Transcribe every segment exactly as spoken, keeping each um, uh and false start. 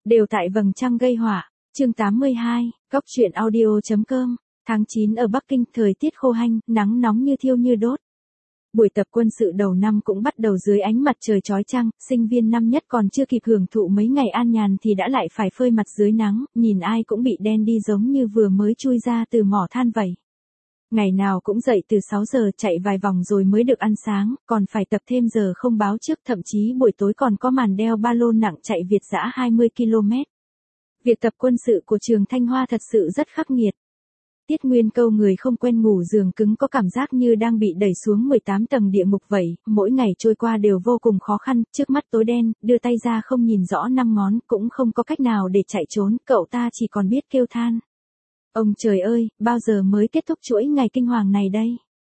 Đều tại vầng trăng gây họa. Chương tám mươi hai, Góc truyện audio chấm com. Tháng chín ở Bắc Kinh, thời tiết khô hanh, nắng nóng như thiêu như đốt. Buổi tập quân sự đầu năm cũng bắt đầu dưới ánh mặt trời chói chang, sinh viên năm nhất còn chưa kịp hưởng thụ mấy ngày an nhàn thì đã lại phải phơi mặt dưới nắng, nhìn ai cũng bị đen đi giống như vừa mới chui ra từ mỏ than vậy. Ngày nào cũng dậy từ sáu giờ chạy vài vòng rồi mới được ăn sáng, còn phải tập thêm giờ không báo trước, thậm chí buổi tối còn có màn đeo ba lô nặng chạy Việt dã hai mươi ki lô mét. Việc tập quân sự của trường Thanh Hoa thật sự rất khắc nghiệt. Tiết Nguyên Câu người không quen ngủ giường cứng có cảm giác như đang bị đẩy xuống mười tám tầng địa ngục vậy, mỗi ngày trôi qua đều vô cùng khó khăn, trước mắt tối đen, đưa tay ra không nhìn rõ năm ngón, cũng không có cách nào để chạy trốn, cậu ta chỉ còn biết kêu than. Ông trời ơi, bao giờ mới kết thúc chuỗi ngày kinh hoàng này đây?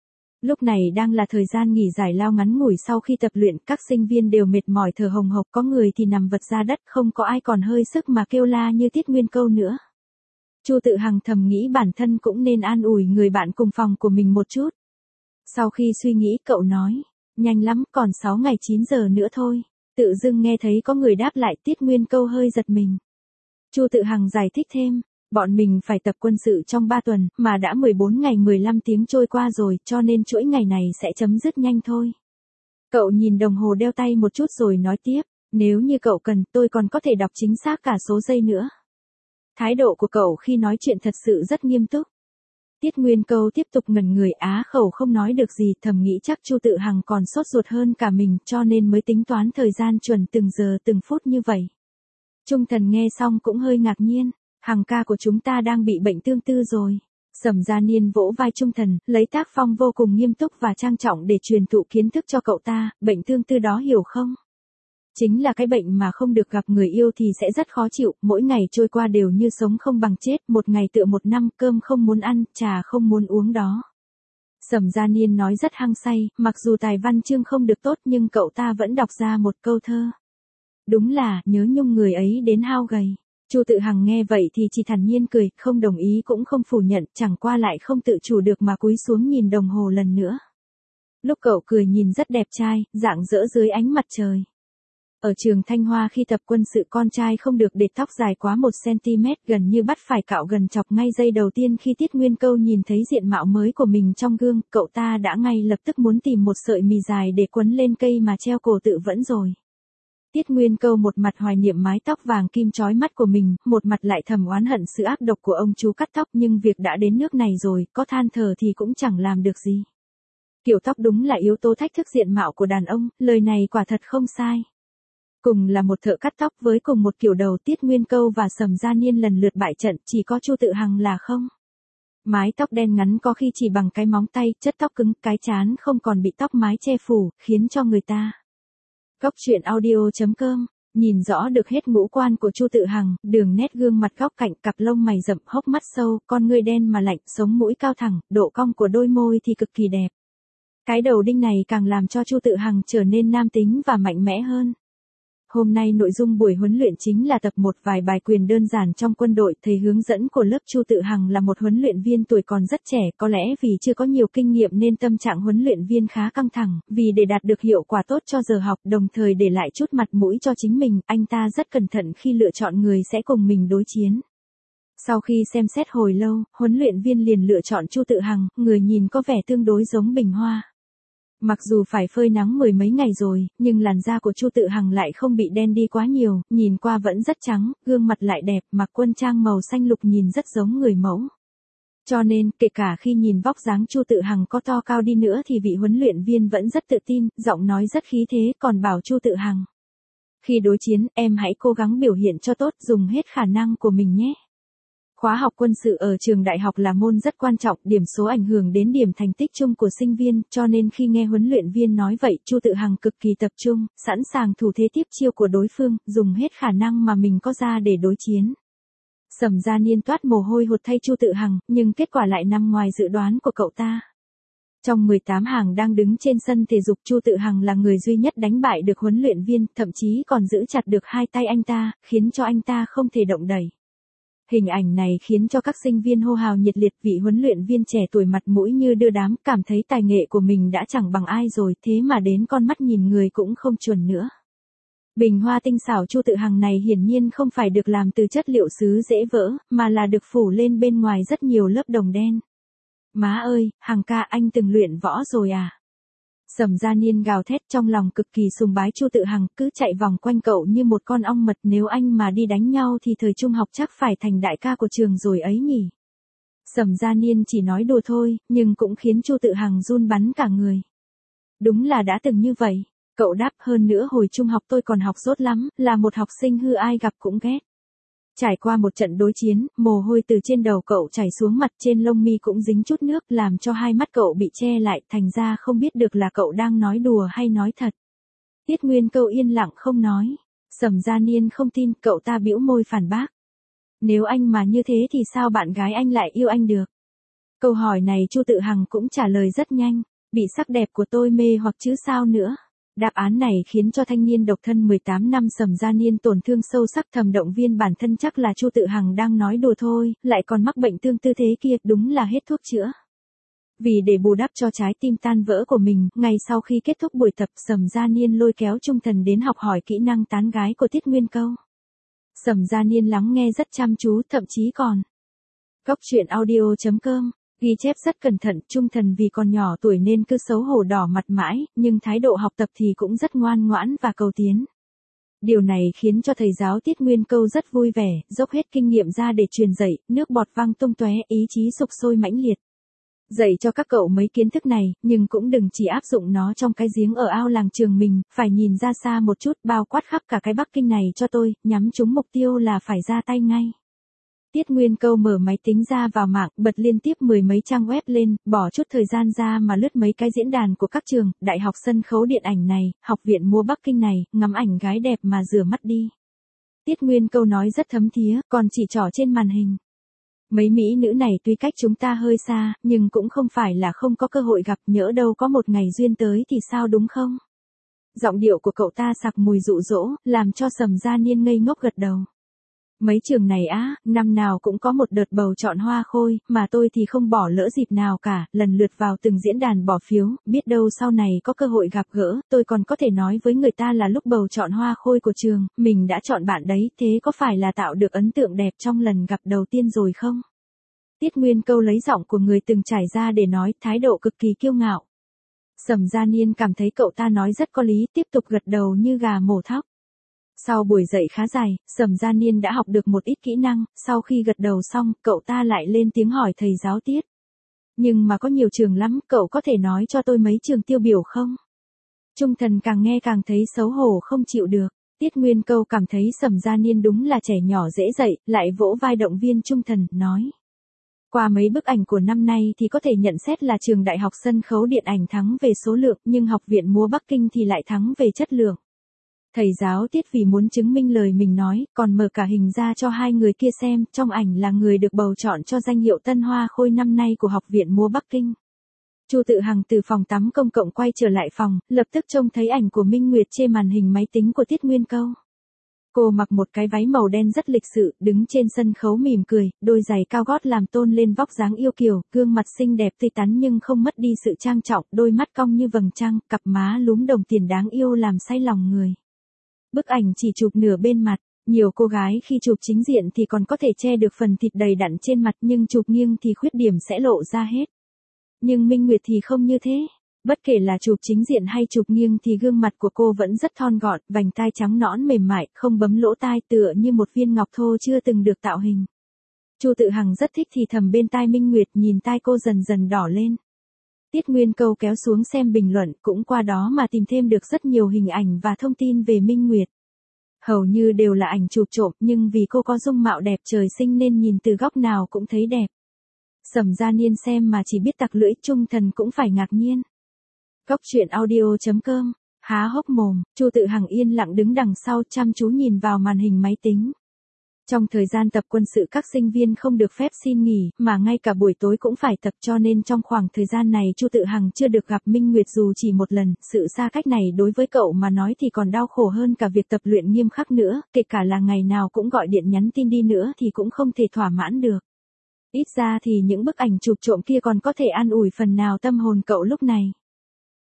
Lúc này đang là thời gian nghỉ giải lao ngắn ngủi sau khi tập luyện, các sinh viên đều mệt mỏi thở hồng hộc, có người thì nằm vật ra đất, không có ai còn hơi sức mà kêu la như Tiết Nguyên Câu nữa. Chu Tự Hằng thầm nghĩ bản thân cũng nên an ủi người bạn cùng phòng của mình một chút. Sau khi suy nghĩ cậu nói, nhanh lắm, còn sáu ngày chín giờ nữa thôi. Tự dưng nghe thấy có người đáp lại, Tiết Nguyên Câu hơi giật mình. Chu Tự Hằng giải thích thêm, bọn mình phải tập quân sự trong ba tuần, mà đã mười bốn ngày mười lăm tiếng trôi qua rồi, cho nên chuỗi ngày này sẽ chấm dứt nhanh thôi. Cậu nhìn đồng hồ đeo tay một chút rồi nói tiếp, nếu như cậu cần, tôi còn có thể đọc chính xác cả số giây nữa. Thái độ của cậu khi nói chuyện thật sự rất nghiêm túc. Tiết Nguyên Câu tiếp tục ngẩn người, á khẩu không nói được gì, thầm nghĩ chắc Chu Tự Hằng còn sốt ruột hơn cả mình, cho nên mới tính toán thời gian chuẩn từng giờ từng phút như vậy. Trung Thần nghe xong cũng hơi ngạc nhiên, Hằng ca của chúng ta đang bị bệnh tương tư rồi. Sầm Gia Niên vỗ vai Trung Thần, lấy tác phong vô cùng nghiêm túc và trang trọng để truyền thụ kiến thức cho cậu ta, bệnh tương tư đó hiểu không? Chính là cái bệnh mà không được gặp người yêu thì sẽ rất khó chịu, mỗi ngày trôi qua đều như sống không bằng chết, một ngày tựa một năm, cơm không muốn ăn, trà không muốn uống đó. Sầm Gia Niên nói rất hăng say, mặc dù tài văn chương không được tốt nhưng cậu ta vẫn đọc ra một câu thơ. Đúng là, nhớ nhung người ấy đến hao gầy. Chu Tự Hằng nghe vậy thì chỉ thản nhiên cười, không đồng ý cũng không phủ nhận, chẳng qua lại không tự chủ được mà cúi xuống nhìn đồng hồ lần nữa. Lúc cậu cười nhìn rất đẹp trai, rạng rỡ dưới ánh mặt trời. Ở trường Thanh Hoa khi tập quân sự con trai không được để tóc dài quá một xăng-ti-mét, gần như bắt phải cạo gần chọc ngay giây đầu tiên khi Tiết Nguyên Câu nhìn thấy diện mạo mới của mình trong gương, cậu ta đã ngay lập tức muốn tìm một sợi mì dài để quấn lên cây mà treo cổ tự vẫn rồi. Tiết Nguyên Câu một mặt hoài niệm mái tóc vàng kim chói mắt của mình, một mặt lại thầm oán hận sự ác độc của ông chú cắt tóc, nhưng việc đã đến nước này rồi, có than thở thì cũng chẳng làm được gì. Kiểu tóc đúng là yếu tố thách thức diện mạo của đàn ông, lời này quả thật không sai. Cùng là một thợ cắt tóc với cùng một kiểu đầu, Tiết Nguyên Câu và Sầm Gia Niên lần lượt bại trận, chỉ có Chu Tự Hằng là không. Mái tóc đen ngắn có khi chỉ bằng cái móng tay, chất tóc cứng, cái trán không còn bị tóc mái che phủ, khiến cho người ta. Góc truyện audio chấm com, nhìn rõ được hết ngũ quan của Chu Tự Hằng, đường nét gương mặt góc cạnh, cặp lông mày rậm, hốc mắt sâu, con ngươi đen mà lạnh, sống mũi cao thẳng, độ cong của đôi môi thì cực kỳ đẹp. Cái đầu đinh này càng làm cho Chu Tự Hằng trở nên nam tính và mạnh mẽ hơn. Hôm nay nội dung buổi huấn luyện chính là tập một vài bài quyền đơn giản trong quân đội, thầy hướng dẫn của lớp Chu Tự Hằng là một huấn luyện viên tuổi còn rất trẻ, có lẽ vì chưa có nhiều kinh nghiệm nên tâm trạng huấn luyện viên khá căng thẳng, vì để đạt được hiệu quả tốt cho giờ học, đồng thời để lại chút mặt mũi cho chính mình, anh ta rất cẩn thận khi lựa chọn người sẽ cùng mình đối chiến. Sau khi xem xét hồi lâu, huấn luyện viên liền lựa chọn Chu Tự Hằng, người nhìn có vẻ tương đối giống Bình Hoa. Mặc dù phải phơi nắng mười mấy ngày rồi, nhưng làn da của Chu Tự Hằng lại không bị đen đi quá nhiều, nhìn qua vẫn rất trắng, gương mặt lại đẹp, mặc quân trang màu xanh lục nhìn rất giống người mẫu. Cho nên, kể cả khi nhìn vóc dáng Chu Tự Hằng có to cao đi nữa thì vị huấn luyện viên vẫn rất tự tin, giọng nói rất khí thế, còn bảo Chu Tự Hằng. Khi đối chiến, em hãy cố gắng biểu hiện cho tốt, dùng hết khả năng của mình nhé. Khóa học quân sự ở trường đại học là môn rất quan trọng, điểm số ảnh hưởng đến điểm thành tích chung của sinh viên, cho nên khi nghe huấn luyện viên nói vậy, Chu Tự Hằng cực kỳ tập trung, sẵn sàng thủ thế tiếp chiêu của đối phương, dùng hết khả năng mà mình có ra để đối chiến. Sầm Gia Niên toát mồ hôi hột thay Chu Tự Hằng, nhưng kết quả lại nằm ngoài dự đoán của cậu ta. Trong mười tám hàng đang đứng trên sân thể dục, Chu Tự Hằng là người duy nhất đánh bại được huấn luyện viên, thậm chí còn giữ chặt được hai tay anh ta, khiến cho anh ta không thể động đẩy. Hình ảnh này khiến cho các sinh viên hô hào nhiệt liệt, vị huấn luyện viên trẻ tuổi mặt mũi như đưa đám, cảm thấy tài nghệ của mình đã chẳng bằng ai rồi, thế mà đến con mắt nhìn người cũng không chuẩn nữa. Bình hoa tinh xảo Chu Tự Hằng này hiển nhiên không phải được làm từ chất liệu sứ dễ vỡ, mà là được phủ lên bên ngoài rất nhiều lớp đồng đen. Má ơi, Hằng ca anh từng luyện võ rồi à? Sầm Gia Niên gào thét trong lòng cực kỳ sùng bái Chu Tự Hằng, cứ chạy vòng quanh cậu như một con ong mật, nếu anh mà đi đánh nhau thì thời trung học chắc phải thành đại ca của trường rồi ấy nhỉ. Sầm Gia Niên chỉ nói đùa thôi, nhưng cũng khiến Chu Tự Hằng run bắn cả người. Đúng là đã từng như vậy. Cậu đáp, hơn nữa hồi trung học tôi còn học dốt lắm, là một học sinh hư ai gặp cũng ghét. Trải qua một trận đối chiến, mồ hôi từ trên đầu cậu chảy xuống mặt, trên lông mi cũng dính chút nước, làm cho hai mắt cậu bị che lại, thành ra không biết được là cậu đang nói đùa hay nói thật. Tiết Nguyên Câu yên lặng không nói. Sầm Gia Niên không tin, cậu ta bĩu môi phản bác. Nếu anh mà như thế thì sao bạn gái anh lại yêu anh được? Câu hỏi này Chu Tự Hằng cũng trả lời rất nhanh. Bị sắc đẹp của tôi mê hoặc chứ sao nữa. Đáp án này khiến cho thanh niên độc thân mười tám năm Sầm Gia Niên tổn thương sâu sắc, thầm động viên bản thân chắc là Chu Tự Hằng đang nói đùa thôi, lại còn mắc bệnh tương tư thế kia, đúng là hết thuốc chữa. Vì để bù đắp cho trái tim tan vỡ của mình, ngày sau khi kết thúc buổi tập, Sầm Gia Niên lôi kéo Trung Thần đến học hỏi kỹ năng tán gái của Tiết Nguyên Câu. Sầm Gia Niên lắng nghe rất chăm chú, thậm chí còn Góc truyện audio chấm com ghi chép rất cẩn thận. Trung Thần vì còn nhỏ tuổi nên cứ xấu hổ đỏ mặt mãi, nhưng thái độ học tập thì cũng rất ngoan ngoãn và cầu tiến. Điều này khiến cho thầy giáo Tiết Nguyên Câu rất vui vẻ, dốc hết kinh nghiệm ra để truyền dạy, nước bọt văng tung tóe, ý chí sục sôi mãnh liệt. Dạy cho các cậu mấy kiến thức này, nhưng cũng đừng chỉ áp dụng nó trong cái giếng ở ao làng trường mình, phải nhìn ra xa một chút, bao quát khắp cả cái Bắc Kinh này cho tôi, nhắm trúng mục tiêu là phải ra tay ngay. Tiết Nguyên Câu mở máy tính ra vào mạng, bật liên tiếp mười mấy trang web lên, bỏ chút thời gian ra mà lướt mấy cái diễn đàn của các trường, đại học sân khấu điện ảnh này, học viện múa Bắc Kinh này, ngắm ảnh gái đẹp mà rửa mắt đi. Tiết Nguyên Câu nói rất thấm thía, còn chỉ trỏ trên màn hình. Mấy mỹ nữ này tuy cách chúng ta hơi xa, nhưng cũng không phải là không có cơ hội gặp, nhỡ đâu có một ngày duyên tới thì sao đúng không? Giọng điệu của cậu ta sặc mùi dụ dỗ, làm cho Sầm Gia Niên ngây ngốc gật đầu. Mấy trường này á, năm nào cũng có một đợt bầu chọn hoa khôi, mà tôi thì không bỏ lỡ dịp nào cả, lần lượt vào từng diễn đàn bỏ phiếu, biết đâu sau này có cơ hội gặp gỡ, tôi còn có thể nói với người ta là lúc bầu chọn hoa khôi của trường, mình đã chọn bạn đấy, thế có phải là tạo được ấn tượng đẹp trong lần gặp đầu tiên rồi không? Tiết Nguyên Câu lấy giọng của người từng trải ra để nói, thái độ cực kỳ kiêu ngạo. Sầm Gia Niên cảm thấy cậu ta nói rất có lý, tiếp tục gật đầu như gà mổ thóc. Sau buổi dạy khá dài, Sầm Gia Niên đã học được một ít kỹ năng, sau khi gật đầu xong, cậu ta lại lên tiếng hỏi thầy giáo Tiết. Nhưng mà có nhiều trường lắm, cậu có thể nói cho tôi mấy trường tiêu biểu không? Trung Thần càng nghe càng thấy xấu hổ không chịu được. Tiết Nguyên Câu cảm thấy Sầm Gia Niên đúng là trẻ nhỏ dễ dạy, lại vỗ vai động viên Trung Thần, nói. Qua mấy bức ảnh của năm nay thì có thể nhận xét là trường đại học sân khấu điện ảnh thắng về số lượng, nhưng học viện múa Bắc Kinh thì lại thắng về chất lượng. Thầy giáo Tiết vì muốn chứng minh lời mình nói, còn mở cả hình ra cho hai người kia xem, trong ảnh là người được bầu chọn cho danh hiệu Tân Hoa Khôi năm nay của học viện múa Bắc Kinh. Chu Tự Hằng từ phòng tắm công cộng quay trở lại phòng, lập tức trông thấy ảnh của Minh Nguyệt trên màn hình máy tính của Tiết Nguyên Câu. Cô mặc một cái váy màu đen rất lịch sự, đứng trên sân khấu mỉm cười, đôi giày cao gót làm tôn lên vóc dáng yêu kiều, gương mặt xinh đẹp tươi tắn nhưng không mất đi sự trang trọng, đôi mắt cong như vầng trăng, cặp má lúm đồng tiền đáng yêu làm say lòng người. Bức ảnh chỉ chụp nửa bên mặt, nhiều cô gái khi chụp chính diện thì còn có thể che được phần thịt đầy đặn trên mặt, nhưng chụp nghiêng thì khuyết điểm sẽ lộ ra hết. Nhưng Minh Nguyệt thì không như thế. Bất kể là chụp chính diện hay chụp nghiêng thì gương mặt của cô vẫn rất thon gọn, vành tai trắng nõn mềm mại, không bấm lỗ tai, tựa như một viên ngọc thô chưa từng được tạo hình. Chu Tự Hằng rất thích thì thầm bên tai Minh Nguyệt, nhìn tai cô dần dần đỏ lên. Tiết Nguyên Câu kéo xuống xem bình luận, cũng qua đó mà tìm thêm được rất nhiều hình ảnh và thông tin về Minh Nguyệt. Hầu như đều là ảnh chụp trộm, nhưng vì cô có dung mạo đẹp trời sinh nên nhìn từ góc nào cũng thấy đẹp. Sầm Gia Niên xem mà chỉ biết tặc lưỡi, Trung Thần cũng phải ngạc nhiên. Góc truyện audio chấm com, há hốc mồm, Chu Tự Hằng yên lặng đứng đằng sau chăm chú nhìn vào màn hình máy tính. Trong thời gian tập quân sự các sinh viên không được phép xin nghỉ, mà ngay cả buổi tối cũng phải tập, cho nên trong khoảng thời gian này Chu Tự Hằng chưa được gặp Minh Nguyệt dù chỉ một lần, sự xa cách này đối với cậu mà nói thì còn đau khổ hơn cả việc tập luyện nghiêm khắc nữa, kể cả là ngày nào cũng gọi điện nhắn tin đi nữa thì cũng không thể thỏa mãn được. Ít ra thì những bức ảnh chụp trộm kia còn có thể an ủi phần nào tâm hồn cậu lúc này.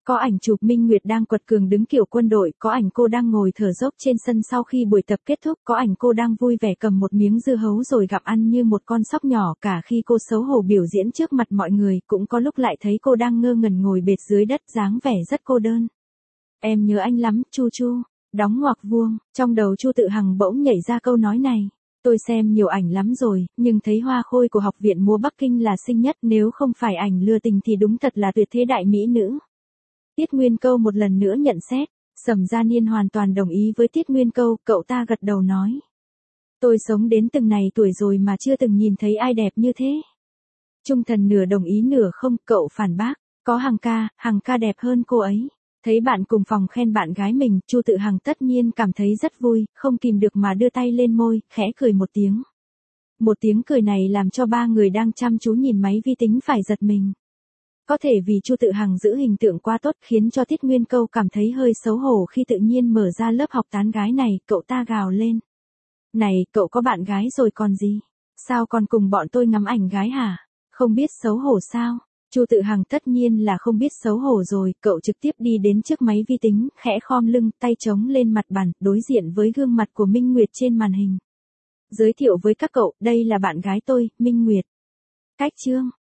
Có ảnh chụp Minh Nguyệt đang quật cường đứng kiểu quân đội, có ảnh cô đang ngồi thở dốc trên sân sau khi buổi tập kết thúc, có ảnh cô đang vui vẻ cầm một miếng dưa hấu rồi gặm ăn như một con sóc nhỏ, cả khi cô xấu hổ biểu diễn trước mặt mọi người, cũng có lúc lại thấy cô đang ngơ ngẩn ngồi bệt dưới đất, dáng vẻ rất cô đơn. Em nhớ anh lắm, Chu Chu. Đóng ngoặc vuông, trong đầu Chu Tự Hằng bỗng nhảy ra câu nói này. Tôi xem nhiều ảnh lắm rồi, nhưng thấy Hoa Khôi của Học viện múa Bắc Kinh là xinh nhất, nếu không phải ảnh lừa tình thì đúng thật là tuyệt thế đại mỹ nữ. Tiết Nguyên Câu một lần nữa nhận xét, Sầm Gia Niên hoàn toàn đồng ý với Tiết Nguyên Câu, cậu ta gật đầu nói. Tôi sống đến từng này tuổi rồi mà chưa từng nhìn thấy ai đẹp như thế. Trung Thần nửa đồng ý nửa không, cậu phản bác, có Hằng ca, Hằng ca đẹp hơn cô ấy. Thấy bạn cùng phòng khen bạn gái mình, Chu Tự Hằng tất nhiên cảm thấy rất vui, không kìm được mà đưa tay lên môi, khẽ cười một tiếng. Một tiếng cười này làm cho ba người đang chăm chú nhìn máy vi tính phải giật mình. Có thể vì Chu Tự Hằng giữ hình tượng quá tốt khiến cho Tiết Nguyên Câu cảm thấy hơi xấu hổ khi tự nhiên mở ra lớp học tán gái này, cậu ta gào lên. Này, cậu có bạn gái rồi còn gì? Sao còn cùng bọn tôi ngắm ảnh gái hả? Không biết xấu hổ sao? Chu Tự Hằng tất nhiên là không biết xấu hổ rồi, cậu trực tiếp đi đến trước máy vi tính, khẽ khom lưng, tay chống lên mặt bàn, đối diện với gương mặt của Minh Nguyệt trên màn hình. Giới thiệu với các cậu, đây là bạn gái tôi, Minh Nguyệt. Cách chương